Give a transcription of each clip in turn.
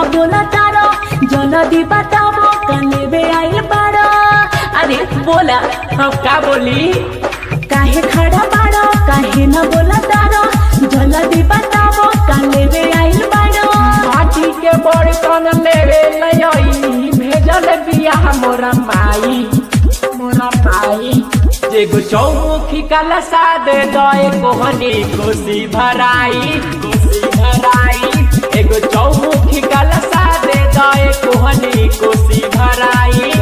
बोला तारो जल्दी बताओ कलेबे आइल बारो। अरे बोला हम का बोली काहे खड़ा बारो काहे न बोला तारो जल्दी बताओ कलेबे आइल बारो। माटी के बर्तन लेवे लई भेजल बिया मोरा माई एगो चौमुखी कलशा दे दए कोहनी कोसी भराई एगो चौमुखी कलशा दे दए कोहनी कोसी भराई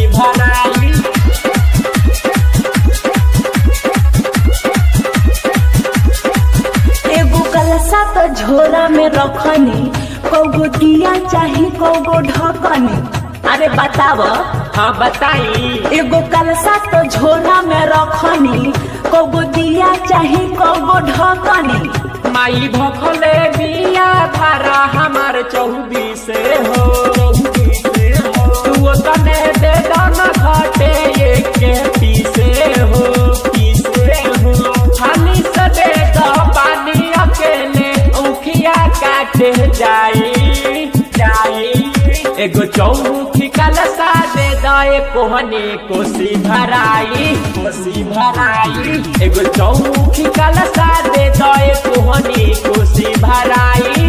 एगो कलशा तो झोरा में रखनी कौगो दिया चाही कौगो ढकनी। अरे बताव हाँ बताई एगो कलशा तो झोरा में रखनी कौगो दिया चाही कौगो ढकनी। माई भखले बिया भारा हमार 24 हो तू तने दे दाना घाटे के पीसे हो खाली से दे दा पानी अकेले उखिया काटे जाई एगो चौमुखी कलशा दे दए कोहनी कोसी भराई एगो चौमुखी कलशा दे दए कोहनी कोसी भराई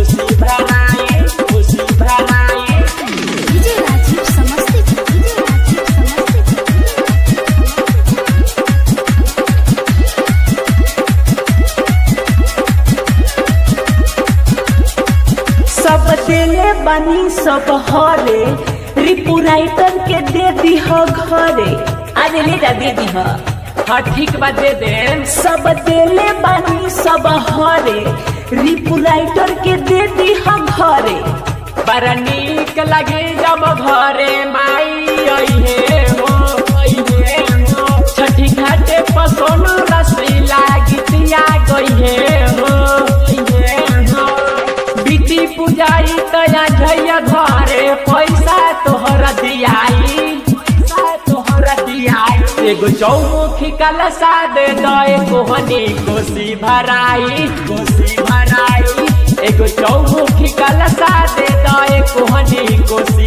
सब देले बनी सब हरे रिपू राइटर के दे दी हो घरे। अरे ले जा दे दी हो हाँ ठीक बा दे दे सब देले बनी सब हरे रिपू राइटर के दे दी हो घरे। बड़ा नीक लगे जब घरे माई अइहे हो छठी घाटे पसोन रसीला गीतिया गइहे हो बीती पुजाई तया झैया घरे पैसा तोहरा दियाई एगो चौमुखी कलशा दे दए कोहनी कोसी भराई एगो चौमुखी कलशा दे दए कोहनी कोसी